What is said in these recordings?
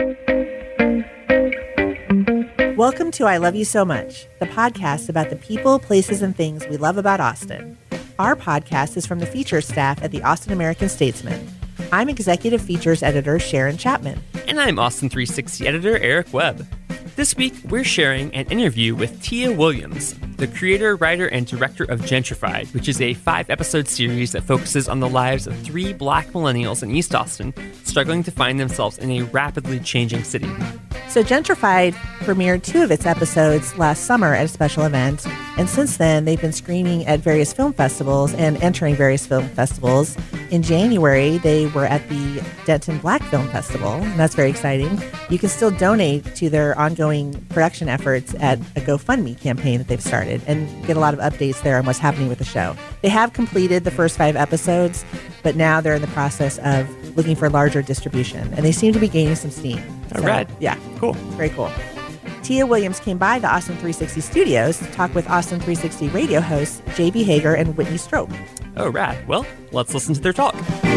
Welcome to I Love You So Much, the podcast about the people, places, and things we love about Austin. Our podcast is from the features staff at the Austin American-Statesman. I'm Executive Features Editor Sharon Chapman. And I'm Austin 360 Editor Eric Webb. This week, we're sharing an interview with Tia Williams, the creator, writer, and director of Gentrified, which is a 5-episode series that focuses on the lives of 3 Black millennials in East Austin struggling to find themselves in a rapidly changing city. So Gentrified premiered 2 of its episodes last summer at a special event, and since then they've been screening at various film festivals and entering various film festivals. In January, they were at the Denton Black Film Festival, and that's very exciting. You can still donate to their ongoing production efforts at a GoFundMe campaign that they've started and get a lot of updates there on what's happening with the show. They have completed the first 5 episodes, but now they're in the process of looking for larger distribution, and they seem to be gaining some steam. All right. Yeah. Cool. Very cool. Tia Williams came by the Austin 360 studios to talk with Austin 360 radio hosts J.B. Hager and Whitney Strope. Oh, rad. Well, let's listen to their talk.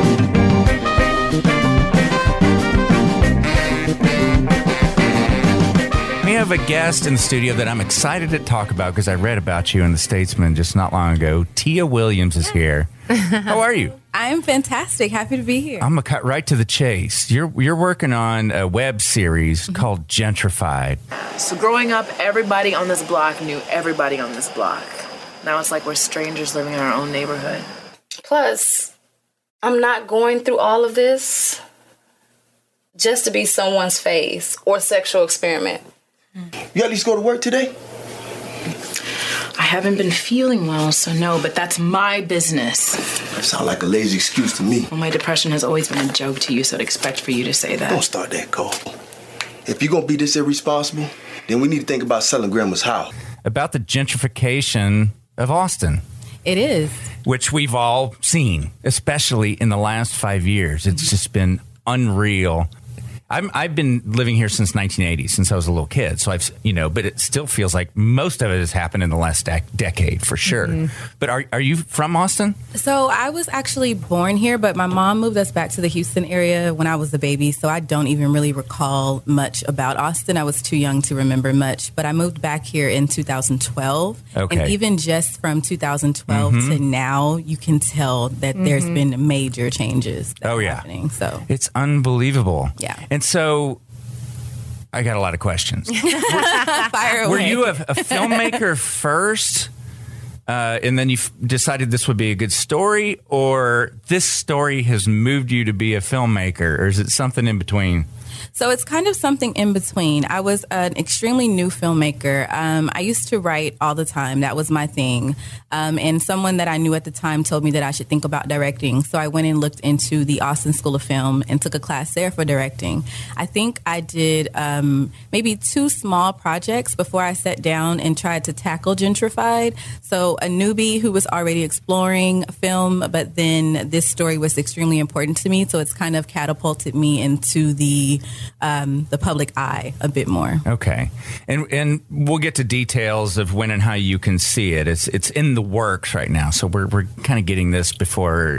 We have a guest in the studio that I'm excited to talk about because I read about you in the Statesman just not long ago. Tia Williams is here. How are you? I'm fantastic. Happy to be here. I'm going to cut right to the chase. You're working on a web series called Gentrified. So growing up, everybody on this block knew everybody on this block. Now it's like we're strangers living in our own neighborhood. Plus, I'm not going through all of this just to be someone's face or sexual experiment. You at least go to work today? I haven't been feeling well, so no, but that's my business. That sounds like a lazy excuse to me. Well, my depression has always been a joke to you, so I'd expect for you to say that. Don't start that, Cole. If you're gonna be this irresponsible, then we need to think about selling grandma's house. About the gentrification of Austin. It is. Which we've all seen, especially in the last 5 years. It's just been unreal. I've been living here since 1980, since I was a little kid. So but it still feels like most of it has happened in the last decade for sure. Mm-hmm. But are you from Austin? So I was actually born here, but my mom moved us back to the Houston area when I was a baby. So I don't even really recall much about Austin. I was too young to remember much, but I moved back here in 2012. Okay. And even just from 2012 to now, you can tell that there's been major changes that are happening. So it's unbelievable. Yeah. And so I got a lot of questions. Fire away. Were you a filmmaker first, and then you decided this would be a good story, or this story has moved you to be a filmmaker, or is it something in between? So it's kind of something in between. I was an extremely new filmmaker. I used to write all the time. That was my thing. And someone that I knew at the time told me that I should think about directing. So I went and looked into the Austin School of Film and took a class there for directing. I think I did maybe 2 small projects before I sat down and tried to tackle Gentrified. So a newbie who was already exploring film, but then this story was extremely important to me. So it's kind of catapulted me into the public eye a bit more. Okay. And we'll get to details of when and how you can see it. It's in the works right now. So we're kind of getting this before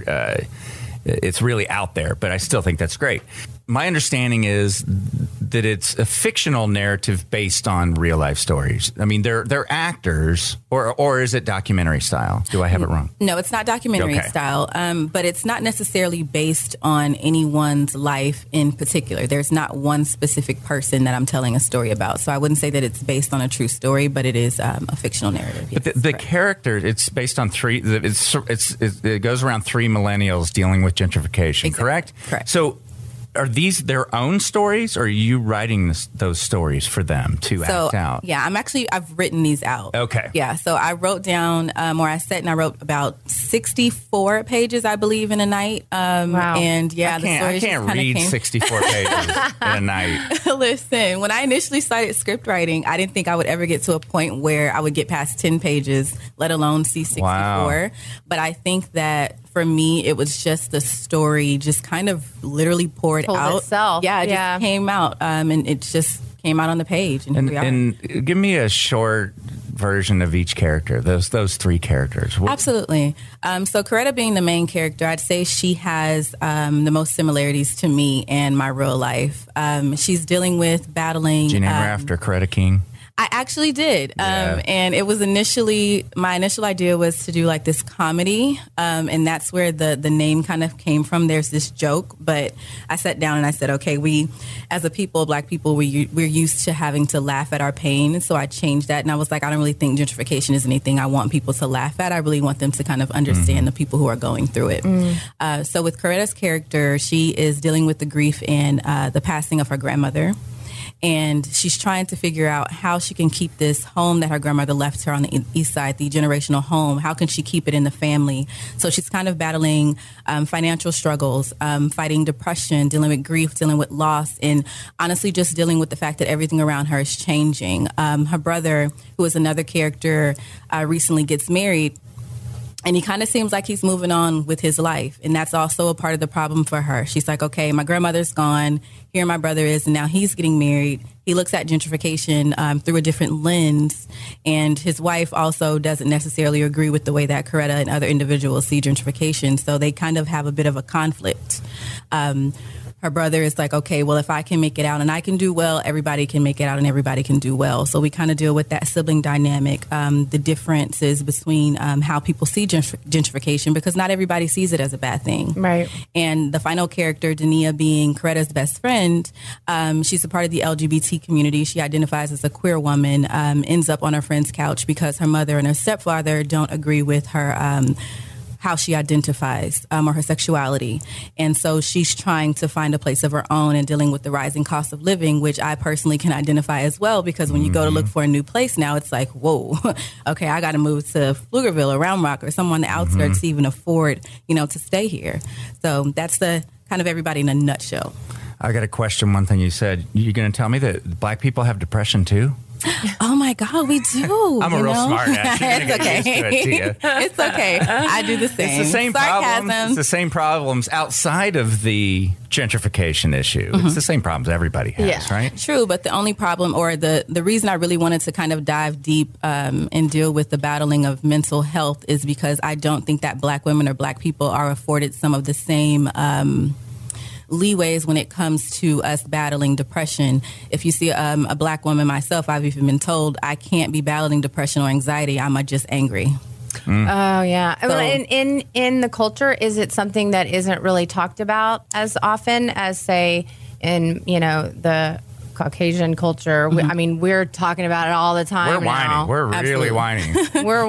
it's really out there, but I still think that's great. My understanding is that it's a fictional narrative based on real life stories. I mean, they're actors, or is it documentary style? Do I have it wrong? No, it's not documentary style, but it's not necessarily based on anyone's life in particular. There's not one specific person that I'm telling a story about. So I wouldn't say that it's based on a true story, but it is a fictional narrative. Yes, but the character, it's based on 3. It goes around 3 millennials dealing with gentrification. Exactly. Correct? Correct. So are these their own stories, or are you writing those stories for them to act out? Yeah, I've written these out. Okay. Yeah, so I wrote down, or I sat and I wrote about 64 pages, I believe, in a night. Wow. And yeah, I can't read 64 pages in a night. Listen, when I initially started script writing, I didn't think I would ever get to a point where I would get past 10 pages, let alone see 64. Wow. But I think that for me, it was just the story just kind of literally poured out. Itself. Yeah, it just came out. And it just came out on the page. And give me a short version of each character, those three characters. Absolutely. So Coretta being the main character, I'd say she has the most similarities to me and my real life. She's dealing with battling. Did you name her after Coretta King? I actually did. And it was my initial idea was to do like this comedy. And that's where the name kind of came from. There's this joke, but I sat down and I said, okay, we, as a people, Black people, we're used to having to laugh at our pain. So I changed that. And I was like, I don't really think gentrification is anything I want people to laugh at. I really want them to kind of understand the people who are going through it. So with Coretta's character, she is dealing with the grief and the passing of her grandmother. And she's trying to figure out how she can keep this home that her grandmother left her on the east side, the generational home. How can she keep it in the family? So she's kind of battling financial struggles, fighting depression, dealing with grief, dealing with loss, and honestly just dealing with the fact that everything around her is changing. Her brother, who is another character, recently gets married. And he kind of seems like he's moving on with his life. And that's also a part of the problem for her. She's like, okay, my grandmother's gone. Here my brother is. And now he's getting married. He looks at gentrification through a different lens. And his wife also doesn't necessarily agree with the way that Coretta and other individuals see gentrification. So they kind of have a bit of a conflict. Her brother is like, okay, well, if I can make it out and I can do well, everybody can make it out and everybody can do well. So we kind of deal with that sibling dynamic, the differences between how people see gentrification, because not everybody sees it as a bad thing. Right. And the final character, Dania, being Coretta's best friend, she's a part of the LGBT community. She identifies as a queer woman, ends up on her friend's couch because her mother and her stepfather don't agree with her how she identifies or her sexuality. And so she's trying to find a place of her own and dealing with the rising cost of living, which I personally can identify as well, because when you go to look for a new place now, it's like, whoa, okay, I got to move to Pflugerville or Round Rock or somewhere on the outskirts to even afford, to stay here. So that's the kind of everybody in a nutshell. I got to question one thing you said. You're going to tell me that Black people have depression too? Oh my God, we do. I'm a real smart ass. It's okay. It's okay. I do the same. It's the same problems. It's the same problems outside of the gentrification issue. It's the same problems everybody has, right? True, but the only problem, or the reason I really wanted to kind of dive deep and deal with the battling of mental health is because I don't think that Black women or Black people are afforded some of the same leeways when it comes to us battling depression. If you see a Black woman, myself, I've even been told I can't be battling depression or anxiety. I'm just angry. Oh yeah. So, in the culture, is it something that isn't really talked about as often as, say, in the Caucasian culture? We're talking about it all the time. We're whining. We're really whining.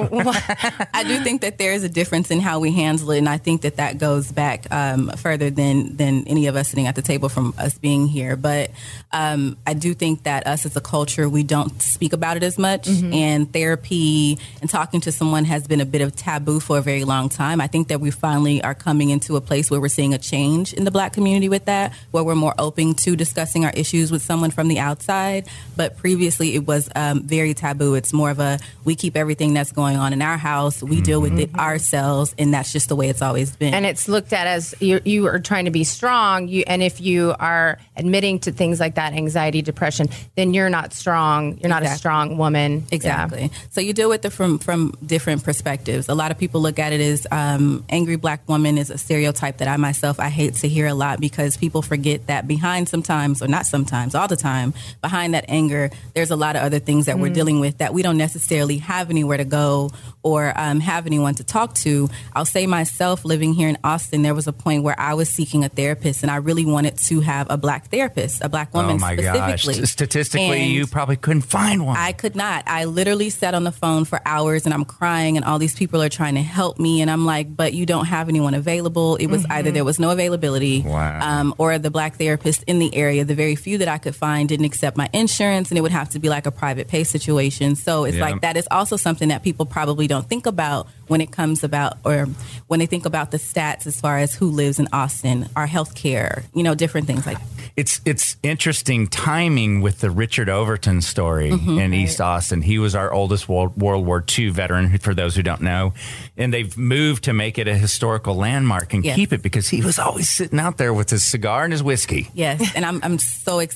I do think that there is a difference in how we handle it, and I think that goes back further than any of us sitting at the table from us being here. But I do think that us as a culture, we don't speak about it as much, and therapy and talking to someone has been a bit of taboo for a very long time. I think that we finally are coming into a place where we're seeing a change in the Black community with that, where we're more open to discussing our issues with someone from the outside. But previously it was very taboo. It's more of a, we keep everything that's going on in our house, we deal with it ourselves, and that's just the way it's always been. And it's looked at as you are trying to be strong, and if you are admitting to things like that, anxiety, depression, then you're not strong. You're not a strong woman. Exactly. Yeah. So you deal with it from different perspectives. A lot of people look at it as angry Black woman is a stereotype that I hate to hear a lot, because people forget that behind sometimes, or not sometimes, all the time, behind that anger, there's a lot of other things that we're dealing with that we don't necessarily have anywhere to go or have anyone to talk to. I'll say myself, living here in Austin, there was a point where I was seeking a therapist, and I really wanted to have a Black therapist, a Black woman specifically. Gosh. Statistically, you probably couldn't find one. I could not. I literally sat on the phone for hours, and I'm crying, and all these people are trying to help me, and I'm like, but you don't have anyone available. It was either there was no availability, or the Black therapist in the area, the very few that I could find, didn't accept my insurance, and it would have to be like a private pay situation. So it's like that is also something that people probably don't think about when it comes about, or when they think about the stats as far as who lives in Austin, our health care, different things like that. It's interesting timing with the Richard Overton story in East Austin. He was our oldest World War II veteran, for those who don't know. And they've moved to make it a historical landmark and keep it, because he was always sitting out there with his cigar and his whiskey. Yes, and I'm so excited that they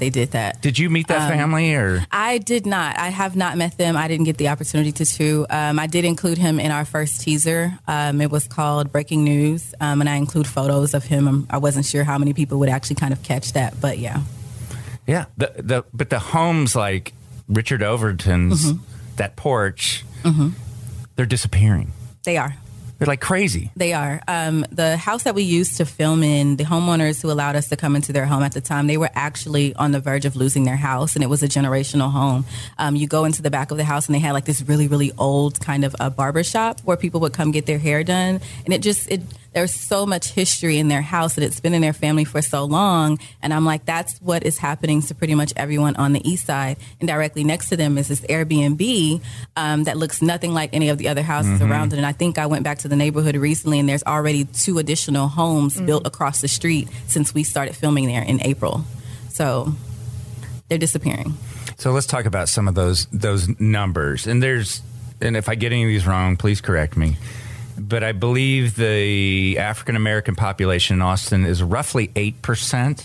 they did that. Did you meet that family or? I did not. I have not met them. I didn't get the opportunity to. I did include him in our first teaser. It was called Breaking News, and I include photos of him. I wasn't sure how many people would actually kind of catch that, but yeah. Yeah, but the homes like Richard Overton's, that porch, they're disappearing. They are. They're like crazy. They are. The house that we used to film in, the homeowners who allowed us to come into their home at the time, they were actually on the verge of losing their house, and it was a generational home. You go into the back of the house, and they had like this really, really old kind of a barber shop where people would come get their hair done, and there's so much history in their house that it's been in their family for so long. And I'm like, that's what is happening to pretty much everyone on the east side. And directly next to them is this Airbnb that looks nothing like any of the other houses around it. And I think I went back to the neighborhood recently, and there's already 2 additional homes built across the street since we started filming there in April. So they're disappearing. So let's talk about some of those numbers. And if I get any of these wrong, please correct me. But I believe the African American population in Austin is roughly 8%.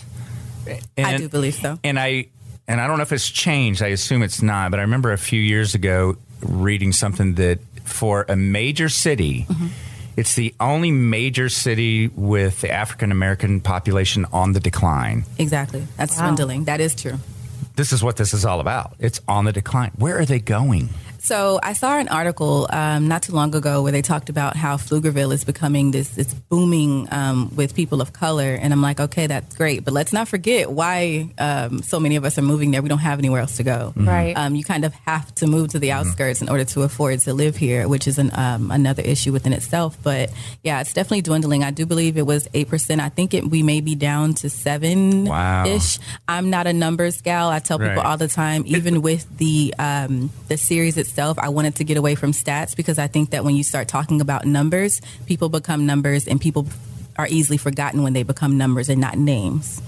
I do believe so. And I don't know if it's changed. I assume it's not. But I remember a few years ago reading something that for a major city, it's the only major city with the African American population on the decline. Exactly. That's dwindling. That is true. This is what this is all about. It's on the decline. Where are they going? So I saw an article not too long ago where they talked about how Pflugerville is becoming this booming with people of color. And I'm like, okay, that's great. But let's not forget why so many of us are moving there. We don't have anywhere else to go. Right. You kind of have to move to the outskirts in order to afford to live here, which is another issue within itself. But yeah, it's definitely dwindling. I do believe it was 8%. I think we may be down to 7-ish. Wow. I'm not a numbers gal. I tell people all the time, even with the series itself, I wanted to get away from stats because I think that when you start talking about numbers, people become numbers, and people are easily forgotten when they become numbers and not names.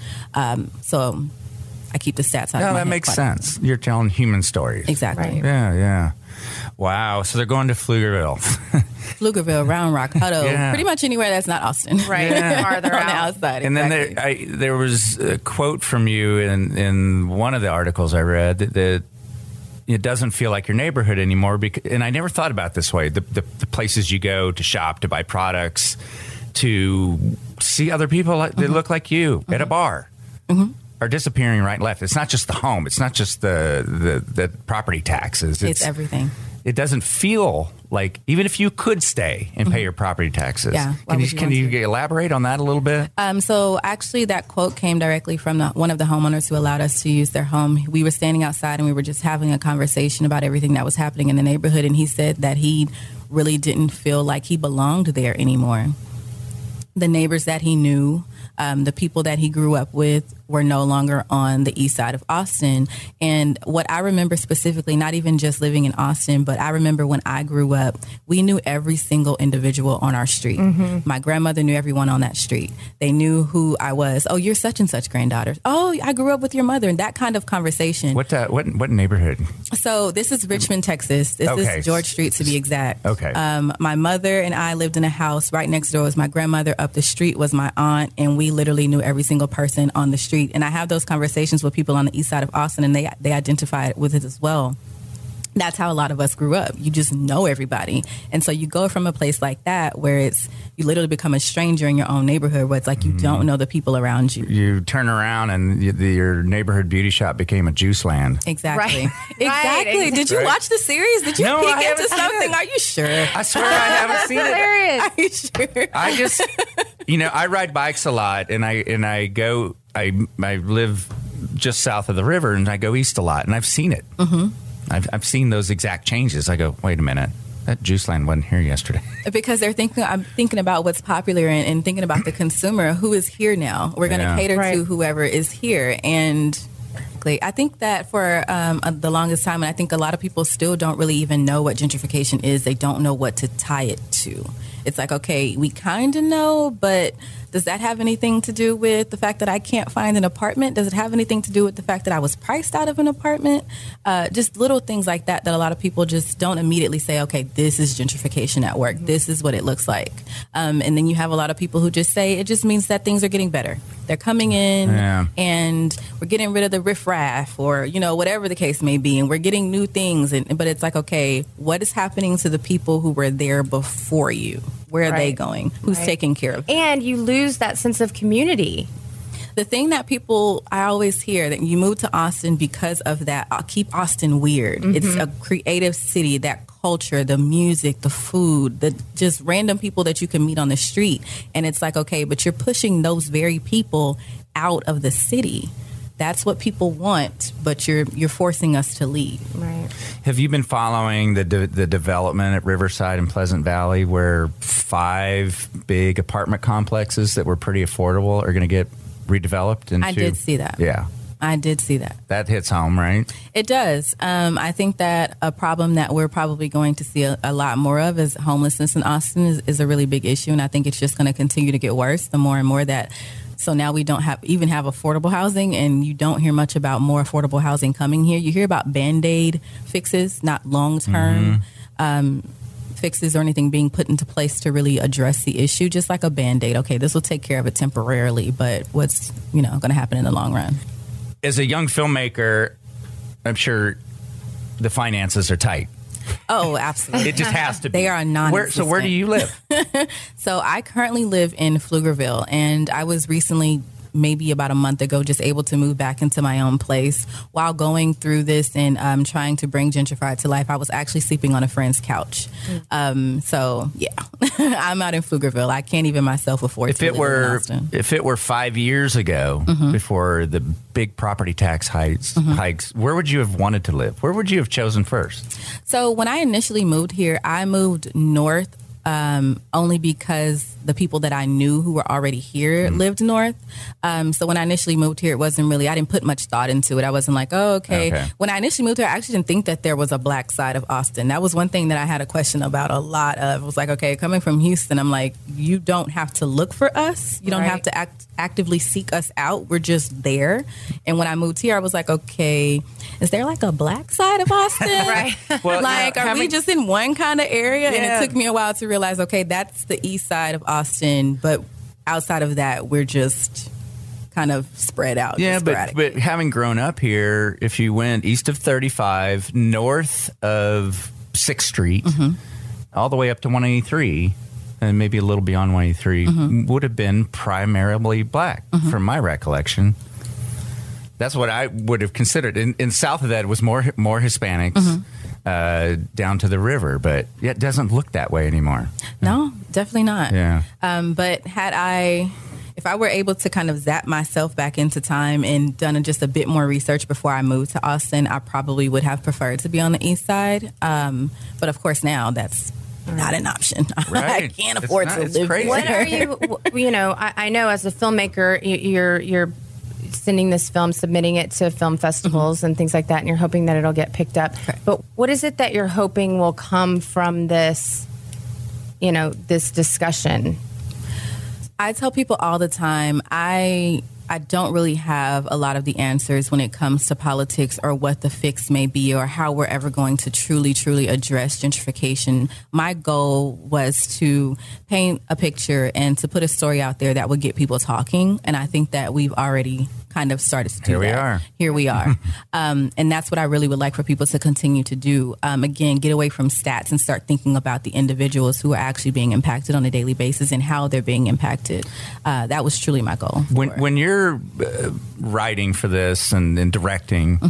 So I keep the stats out of my head. That makes sense. You're telling human stories. Exactly. Right. Yeah. Wow. So they're going to Pflugerville. Pflugerville, Round Rock, Hutto, pretty much anywhere that's not Austin. Right. Farther on the out. outside. And exactly. then there was a quote from you in one of the articles I read that it doesn't feel like your neighborhood anymore. And I never thought about it this way. The places you go to shop, to buy products, to see other people that look like you at a bar are disappearing right and left. It's not just the home. It's not just the property taxes. It's everything. It doesn't feel like, even if you could stay and pay your property taxes. Yeah. Can you elaborate on that a little bit? So actually that quote came directly from one of the homeowners who allowed us to use their home. We were standing outside and we were just having a conversation about everything that was happening in the neighborhood. And he said that he really didn't feel like he belonged there anymore. The neighbors that he knew, the people that he grew up with, were no longer on the east side of Austin. And what I remember specifically, not even just living in Austin, but I remember when I grew up, we knew every single individual on our street. My grandmother knew everyone on that street. They knew who I was. Oh, you're such and such granddaughter. Oh, I grew up with your mother. And that kind of conversation. What neighborhood? So this is Richmond, Texas. This is George Street to be exact. Okay. My mother and I lived in a house. Right next door was my grandmother. Up the street was my aunt. And we literally knew every single person on the street. And I have those conversations with people on the east side of Austin, and they identify with it as well. That's how a lot of us grew up. You just know everybody. And so you go from a place like that where you literally become a stranger in your own neighborhood, where it's like you don't know the people around you. You turn around and your neighborhood beauty shop became a juice land. Exactly. Right. Exactly. Right. Did you watch the series? Did you No, I peek haven't into seen something? it. Are you sure? I swear I haven't seen it. Hilarious. Are you sure? I just, I ride bikes a lot, and I go, I live just south of the river, and I go east a lot, and I've seen it. I've seen those exact changes. I go, wait a minute, that juice land wasn't here yesterday. Because I'm thinking about what's popular and thinking about the consumer who is here now. We're going to cater to whoever is here. And I think that for the longest time, and I think a lot of people still don't really even know what gentrification is. They don't know what to tie it to. It's like, okay, we kind of know, but Does that have anything to do with the fact that I can't find an apartment? Does it have anything to do with the fact that I was priced out of an apartment? Just little things like that a lot of people just don't immediately say, okay, this is gentrification at work. This is what it looks like. And then you have a lot of people who just say it just means that things are getting better. They're coming in and we're getting rid of the riffraff or, whatever the case may be. And we're getting new things. But it's like, okay, what is happening to the people who were there before you? Where are they going? Who's taking care of them? And you lose that sense of community. The thing that I always hear that you move to Austin because of that, keep Austin weird. Mm-hmm. It's a creative city, that culture, the music, the food, the just random people that you can meet on the street. And it's like, okay, but you're pushing those very people out of the city. That's what people want, but you're forcing us to leave. Right. Have you been following the development at Riverside and Pleasant Valley, where 5 big apartment complexes that were pretty affordable are going to get redeveloped into? I did see that. Yeah. I did see that. That hits home, right? It does. I think that a problem that we're probably going to see a lot more of is homelessness in Austin is a really big issue, and I think it's just going to continue to get worse the more and more that. So now we don't have affordable housing, and you don't hear much about more affordable housing coming here. You hear about Band-Aid fixes, not long-term fixes or anything being put into place to really address the issue, just like a Band-Aid. Okay, this will take care of it temporarily, but what's going to happen in the long run? As a young filmmaker, I'm sure the finances are tight. Oh, absolutely. It just has to be. They are non-existent. So where do you live? So I currently live in Pflugerville, and I was recently, maybe about a month ago, just able to move back into my own place. While going through this and trying to bring Gentrified to life, I was actually sleeping on a friend's couch. So, yeah, I'm out in Pflugerville. I can't even myself afford to live in Austin. If it were 5 years ago, before the big property tax hikes, where would you have wanted to live? Where would you have chosen first? So when I initially moved here, I moved north. Only because the people that I knew who were already here lived north. So when I initially moved here, I didn't put much thought into it. I wasn't like, oh, okay. When I initially moved here, I actually didn't think that there was a black side of Austin. That was one thing that I had a question about a lot of. It was like, okay, coming from Houston, I'm like, you don't have to look for us. You don't have to actively seek us out. We're just there. And when I moved here, I was like, okay, is there like a black side of Austin? Well, are we just in one kind of area? Yeah. And it took me a while to realize, okay, that's the east side of Austin, but outside of that, we're just kind of spread out. Yeah, but having grown up here, if you went east of 35, north of 6th Street, all the way up to 183, and maybe a little beyond 183, would have been primarily black, from my recollection. That's what I would have considered. In south of that, it was more Hispanics. Down to the river, but it doesn't look that way anymore. No, definitely not. Yeah. But if I were able to kind of zap myself back into time and done just a bit more research before I moved to Austin, I probably would have preferred to be on the east side. But of course now that's not an option. Right. I can't afford to live crazy. What are you, I know as a filmmaker, you're sending this film, submitting it to film festivals and things like that, and you're hoping that it'll get picked up. Correct. But what is it that you're hoping will come from this, this discussion? I tell people all the time, I don't really have a lot of the answers when it comes to politics or what the fix may be or how we're ever going to truly, truly address gentrification. My goal was to paint a picture and to put a story out there that would get people talking. And I think that we've already kind of started to do that. Here we are. And that's what I really would like for people to continue to do. Again, get away from stats and start thinking about the individuals who are actually being impacted on a daily basis and how they're being impacted. That was truly my goal. When you're writing for this and directing,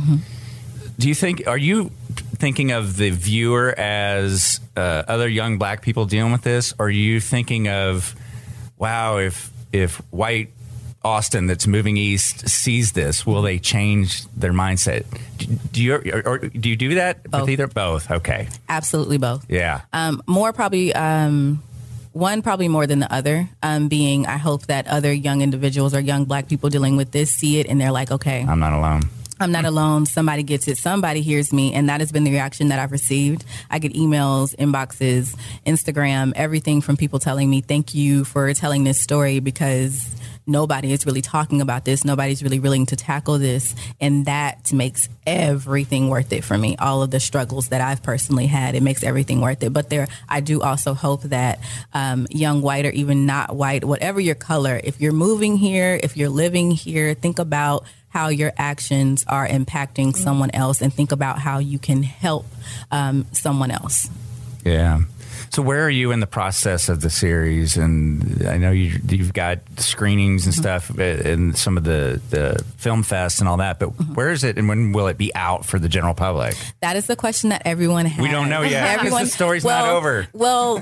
are you thinking of the viewer as other young black people dealing with this? Or are you thinking of, wow, if white Austin that's moving east sees this, will they change their mindset? Do you do that with either? Both. Okay. Absolutely both. Yeah. More probably. One probably more than the other, being I hope that other young individuals or young black people dealing with this see it and they're like, okay, I'm not alone. I'm not alone. Somebody gets it. Somebody hears me. And that has been the reaction that I've received. I get emails, inboxes, Instagram, everything from people telling me, thank you for telling this story, because nobody is really talking about this. Nobody's really willing to tackle this. And that makes everything worth it for me. All of the struggles that I've personally had, it makes everything worth it. But I do also hope that young white or even not white, whatever your color, if you're moving here, if you're living here, think about how your actions are impacting someone else, and think about how you can help someone else. Yeah. So where are you in the process of the series? And I know you've got screenings and stuff and some of the film fest and all that, but where is it and when will it be out for the general public? That is the question that everyone has. We don't know yet because the story's not over. Well,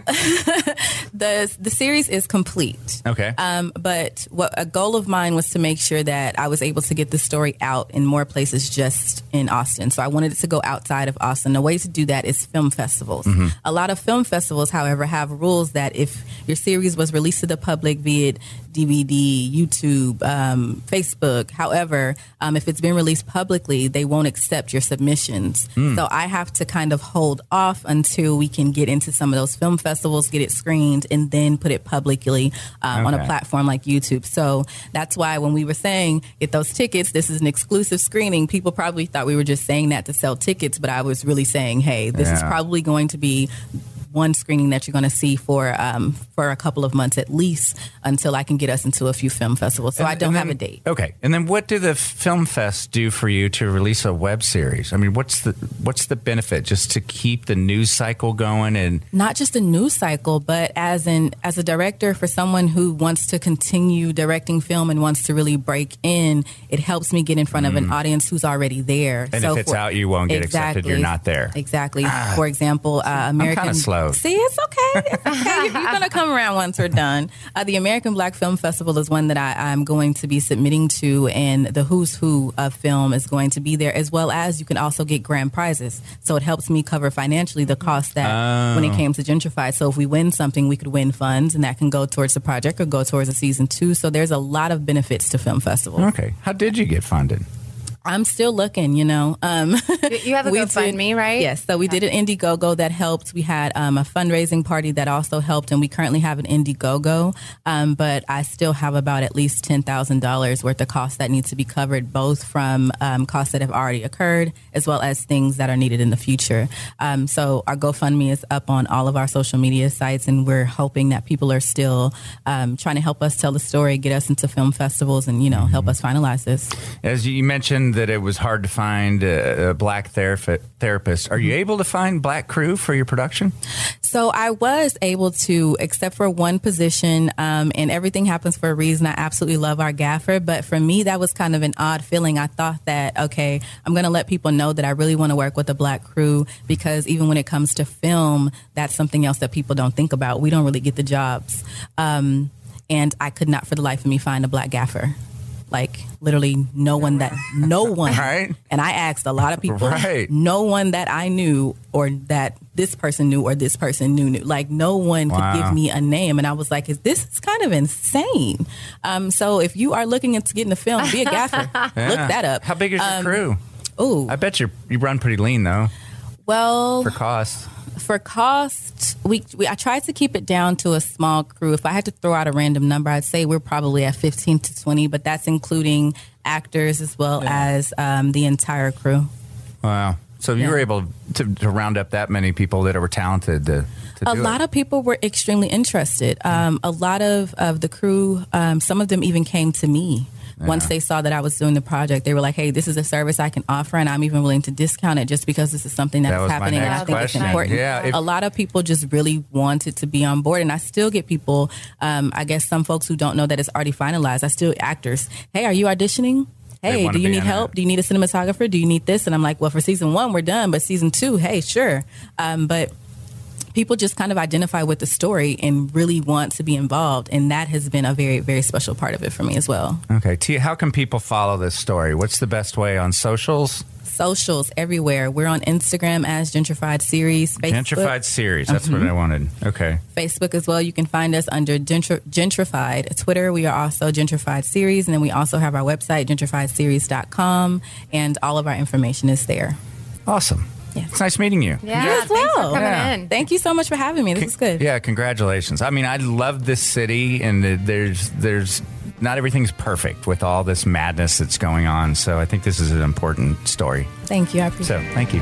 the series is complete. Okay. But a goal of mine was to make sure that I was able to get the story out in more places just in Austin. So I wanted it to go outside of Austin. The way to do that is film festivals. A lot of film festivals, however, have rules that if your series was released to the public via DVD, YouTube, Facebook, however, if it's been released publicly, they won't accept your submissions. So I have to kind of hold off until we can get into some of those film festivals, get it screened, and then put it publicly on a platform like YouTube. So that's why when we were saying, get those tickets, this is an exclusive screening, people probably thought we were just saying that to sell tickets, but I was really saying, hey, this is probably going to be one screening that you're going to see for a couple of months at least, until I can get us into a few film festivals. So I don't have a date. Okay. And then what do the film fests do for you to release a web series? I mean, what's the benefit? Just to keep the news cycle going? And not just the news cycle, but as a director, for someone who wants to continue directing film and wants to really break in, it helps me get in front of an audience who's already there. And if it's out, you won't get accepted. You're not there. Exactly. For example, American... I'm kind of slow. See, it's okay. It's okay. You're going to come around once we're done. The American Black Film Festival is one that I'm going to be submitting to, and the who's who of film is going to be there, as well as you can also get grand prizes. So it helps me cover financially the cost that when it came to Gentrified. So if we win something, we could win funds, and that can go towards the project or go towards a season 2. So there's a lot of benefits to film festivals. Okay. How did you get funded? I'm still looking, you know. You have a GoFundMe, right? Yes. So we did an Indiegogo that helped. We had a fundraising party that also helped, and we currently have an Indiegogo. But I still have about at least $10,000 worth of costs that needs to be covered, both from costs that have already occurred as well as things that are needed in the future. So our GoFundMe is up on all of our social media sites, and we're hoping that people are still trying to help us tell the story, get us into film festivals, and, help us finalize this. As you mentioned, that it was hard to find a black therapist. Are you able to find black crew for your production? So I was able to, except for one position, and everything happens for a reason. I absolutely love our gaffer, but for me, that was kind of an odd feeling. I thought that, okay, I'm going to let people know that I really want to work with a black crew, because even when it comes to film, that's something else that people don't think about. We don't really get the jobs. And I could not for the life of me find a black gaffer. Like, literally no one. Right. And I asked a lot of people, right. No one that I knew, or that this person knew, or this person knew. Like, no one could give me a name. And I was like, this is kind of insane. So if you are looking into getting a film, be a gaffer. Yeah. Look that up. How big is your crew? Oh, I bet you run pretty lean, though. Well, for cost. For cost, I tried to keep it down to a small crew. If I had to throw out a random number, I'd say we're probably at 15 to 20, but that's including actors as well as the entire crew. Wow. So you were able to round up that many people that were talented to do it. A lot of people were extremely interested. A lot of the crew, some of them even came to me. Yeah. Once they saw that I was doing the project, they were like, hey, this is a service I can offer, and I'm even willing to discount it just because this is something that is happening, and I think it's important. Yeah, a lot of people just really wanted to be on board, and I still get people, I guess some folks who don't know that it's already finalized. I still actors, hey, are you auditioning? Hey, do you need help? Do you need a cinematographer? Do you need this? And I'm like, well, for season 1, we're done, but season 2, hey, sure. But people just kind of identify with the story and really want to be involved. And that has been a very, very special part of it for me as well. Okay. Tia, how can people follow this story? What's the best way on socials? Socials everywhere. We're on Instagram as Gentrified Series. Facebook. Gentrified Series. That's what I wanted. Okay. Facebook as well. You can find us under Gentrified. Twitter, we are also Gentrified Series. And then we also have our website, gentrifiedseries.com. And all of our information is there. Awesome. Yes. It's nice meeting you. Yeah, You as thanks for well. coming in. Thank you so much for having me. This is good. Yeah, congratulations. I mean, I love this city, and there's not everything's perfect with all this madness that's going on. So I think this is an important story. Thank you. I appreciate it. So thank you.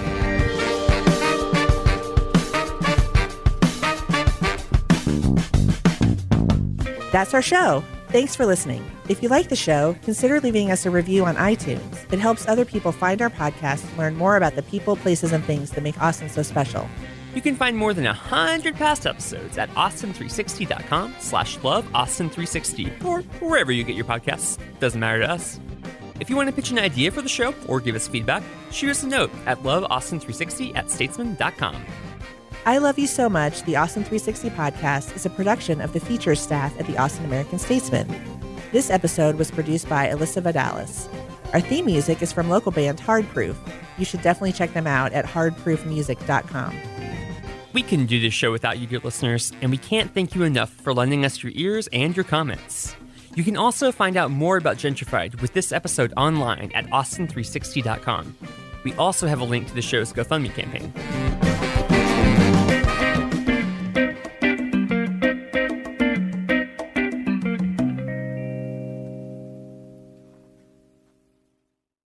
That's our show. Thanks for listening. If you like the show, consider leaving us a review on iTunes. It helps other people find our podcast and learn more about the people, places, and things that make Austin so special. You can find more than 100 past episodes at austin360.com/loveaustin360 or wherever you get your podcasts. Doesn't matter to us. If you want to pitch an idea for the show or give us feedback, shoot us a note at loveaustin360@statesman.com. I Love You So Much, the Austin 360 podcast, is a production of the features staff at the Austin American-Statesman. This episode was produced by Alyssa Vidalis. Our theme music is from local band Hard Proof. You should definitely check them out at hardproofmusic.com. We couldn't do this show without you, dear listeners, and we can't thank you enough for lending us your ears and your comments. You can also find out more about Gentrified with this episode online at austin360.com. We also have a link to the show's GoFundMe campaign.